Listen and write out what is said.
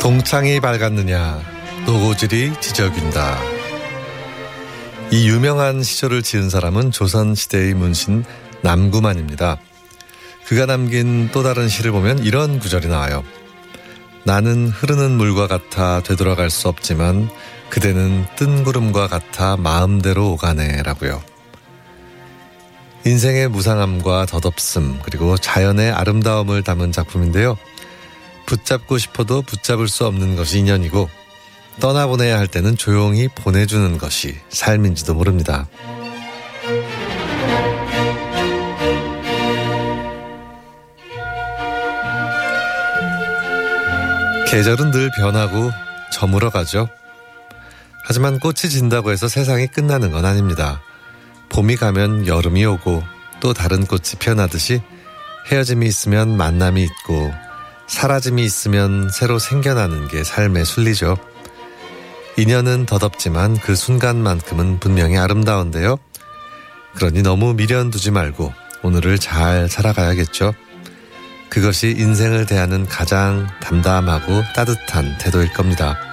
동창이 밝았느냐 노고질이 지저귀다. 이 유명한 시조를 지은 사람은 조선시대의 문신 남구만입니다. 그가 남긴 또 다른 시를 보면 이런 구절이 나와요. 나는 흐르는 물과 같아 되돌아갈 수 없지만 그대는 뜬 구름과 같아 마음대로 오가네 라고요. 인생의 무상함과 덧없음 그리고 자연의 아름다움을 담은 작품인데요. 붙잡고 싶어도 붙잡을 수 없는 것이 인연이고 떠나보내야 할 때는 조용히 보내주는 것이 삶인지도 모릅니다. 계절은 늘 변하고 저물어가죠. 하지만 꽃이 진다고 해서 세상이 끝나는 건 아닙니다. 봄이 가면 여름이 오고 또 다른 꽃이 피어나듯이 헤어짐이 있으면 만남이 있고 사라짐이 있으면 새로 생겨나는 게 삶의 순리죠. 인연은 덧없지만 그 순간만큼은 분명히 아름다운데요. 그러니 너무 미련 두지 말고 오늘을 잘 살아가야겠죠. 그것이 인생을 대하는 가장 담담하고 따뜻한 태도일 겁니다.